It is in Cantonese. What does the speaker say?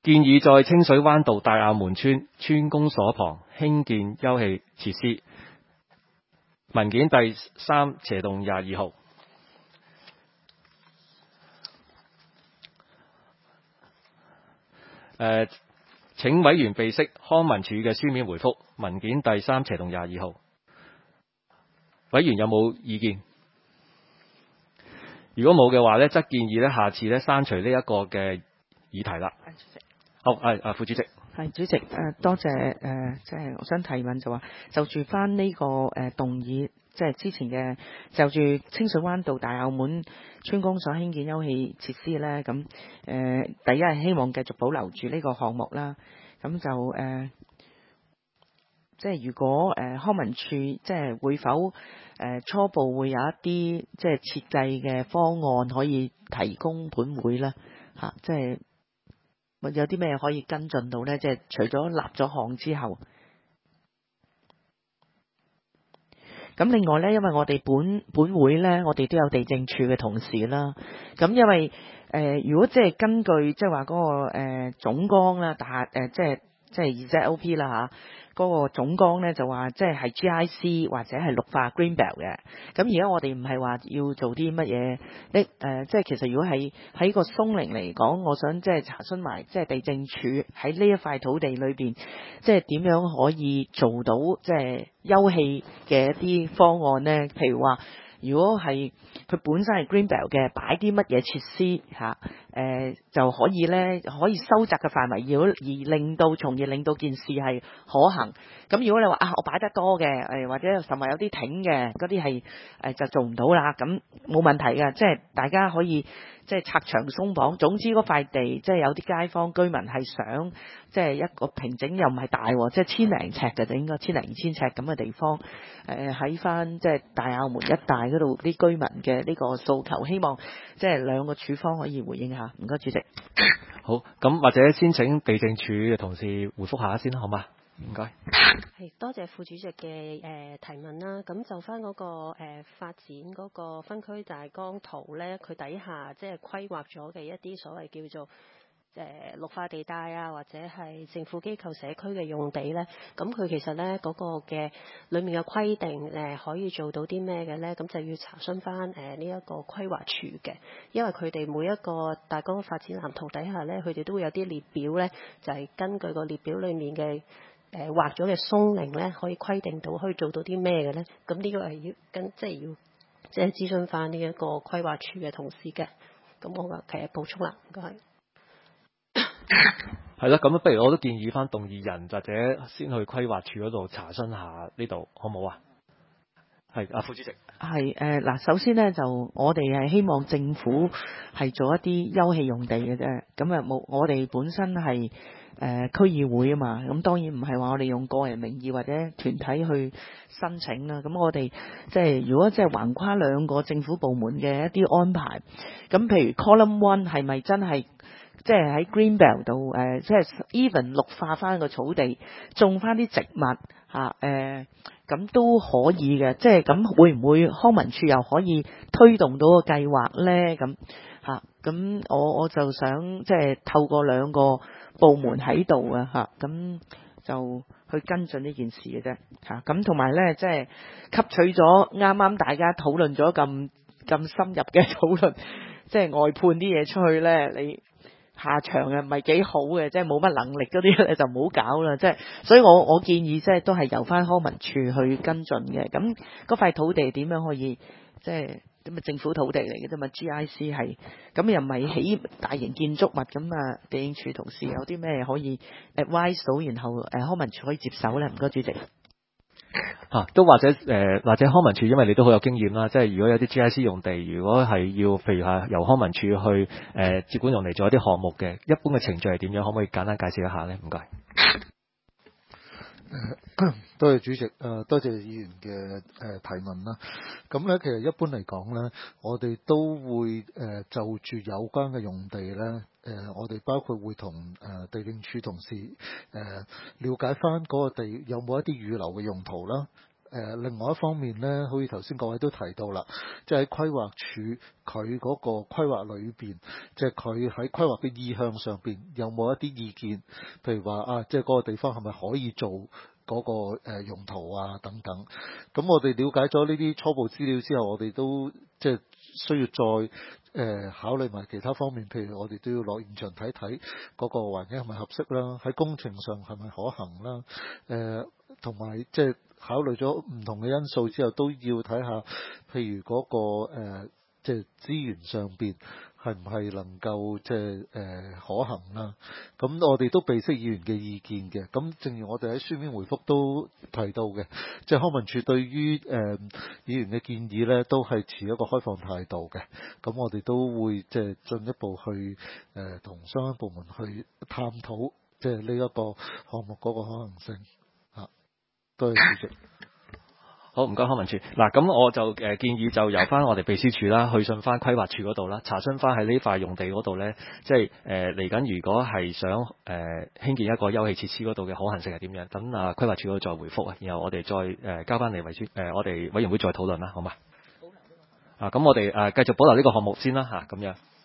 建議在清水灣道大坳門村村公所旁興建休憩設施。文件第3/22號。請委員備悉康文署嘅書面回覆。文件第3/22號。委員有冇意見？如果冇嘅話呢，則建議呢下次呢刪除呢一個嘅議題啦。 主席。 好，副主席。 係主席，多謝即係我想提問就話，就住翻呢個動議，即係之前嘅就住清水灣道大坳門村公所興建休憩設施咧，咁第一係希望繼續保留住呢個項目啦，咁就即係如果康文署即係會否初步會有一啲即係設計嘅方案可以提供本會咧嚇，即係。有啲咩可以跟進到呢？即係除咗立咗項之後，咁另外呢，因為我哋本會呢，我哋都有地政處嘅同事啦。咁因為如果即係根據即係話嗰個總綱啦，即係 ZOP 啦嚇。嗰個總綱咧就話即係 GIC 或者係綠化 Green Belt 嘅，咁而家我哋唔係話要做啲乜嘢，即係其實如果係喺個松陵嚟講，我想即係查詢埋即係地政處喺呢一塊土地裏邊，即係點樣可以做到即係休憩嘅一啲方案咧？譬如話，如果係佢本身係 Green Belt 嘅，擺啲乜嘢設施嚇？就可以咧，可以收窄嘅範圍，從而令到件事係可行。咁如果你話我擺得多嘅，或者甚至有啲挺嘅，嗰啲係就做唔到啦。咁冇問題嘅，即係大家可以即係拆牆鬆綁。總之嗰塊地即係有啲街坊居民係想即係一個平整又唔係大，即係1000零尺嘅，就應該1000零2000尺咁嘅地方。喺翻即係大坳門一帶嗰度啲居民嘅呢個訴求，希望即係兩個處方可以回應下。唔該，主席。 好，咁或者先請地政處嘅同事回覆下先啦，好嗎？唔該。 係多謝副主席嘅提問啦。咁就翻嗰個發展嗰個分區大綱圖咧，佢底下即係規劃咗嘅一啲所謂叫做綠化地帶啊，或者係政府機構社區嘅用地咧，咁佢其實咧嗰個嘅裡面嘅規定可以做到啲咩嘅咧？咁就要查詢翻呢一個規劃處嘅，因為佢哋每一個大綱發展藍圖底下咧，佢哋都會有啲列表咧，就係根據個列表裡面嘅劃咗嘅松陵咧，可以規定到可以做到啲咩嘅咧？咁呢個係要即係諮詢翻呢一個規劃處嘅同事嘅。咁我其實補充啦，唔該。 係啦，咁不如我都建議翻動議人或者先去規劃處嗰度查詢下呢度，好唔好啊？係副主席。 係嗱，首先呢，就我哋係希望政府係做一啲休憩用地嘅啫。咁我哋本身係區議會啊嘛，咁當然唔係話我哋用個人名義或者團體去申請啦。咁我哋即係如果即係橫跨兩個政府部門嘅一啲安排，咁譬如 Column One 係咪真係？即係喺 Green Belt 度即係 even 綠化翻個草地，種翻啲植物嚇咁都可以嘅。即係咁會唔會康文署又可以推動到個計劃咧？咁咁我就想即係透過兩個部門喺度啊咁就去跟進呢件事嘅啫咁同埋咧即係吸取咗啱啱大家討論咗咁深入嘅討論，即係外判啲嘢出去咧，你下場唔係幾好嘅，即係冇乜能力嗰啲咧就唔好搞啦。即係所以我建議即係都係由翻康文署去跟進嘅。咁嗰塊土地點樣可以即係咁政府土地嚟嘅啫嘛 GIC 係咁又唔係起大型建築物咁啊？地政處同事有啲咩可以 advise 到，然後康文署可以接手咧？唔該，主席。 都或者康文署，因為你都好有經驗啦，即係如果有啲 GIC 用地，如果係要譬如由康文署去接管用嚟做一啲項目嘅，一般嘅程序係點樣？可唔可以簡單介紹一下呢？唔該。 多謝主席，多謝議員嘅提問啦。咁咧，其實一般嚟講咧，我哋都會就住有關嘅用地咧，我哋包括會同地政處同事了解翻嗰個地有冇一啲預留嘅用途啦。 另外一方面咧，好似頭先各位都提到啦，即係喺規劃署佢嗰個規劃裏邊，即係佢喺規劃嘅意向上邊有冇一啲意見，譬如話啊，即係嗰個地方係咪可以做嗰個用途啊等等。咁我哋了解咗呢啲初步資料之後，我哋都即係需要再考慮埋其他方面，譬如我哋都要落現場睇睇嗰個環境係咪合適啦，喺工程上係咪可行啦，同埋即係考慮咗唔同嘅因素之後，都要睇下，譬如嗰個即係資源上邊係唔係能夠即係可行啦。咁我哋都備悉議員嘅意見嘅。咁正如我哋喺書面回覆都提到嘅，即係康文署對於議員嘅建議咧，都係持一個開放態度嘅。咁我哋都會即係進一步去同相關部門去探討，即係呢一個項目嗰個可能性。多謝主席。 好，唔該康文署。嗱，咁我就建議就由翻我哋秘書處啦，去信翻規劃處嗰度啦，查詢翻喺呢塊用地嗰度咧，即係嚟緊如果係想興建一個休憩設施嗰度嘅可行性係點樣？等規劃處嗰度再回覆啊，然後我哋再交翻嚟我哋委員會再討論啦，好嘛？好。咁我哋繼續保留呢個項目先啦嚇，咁樣。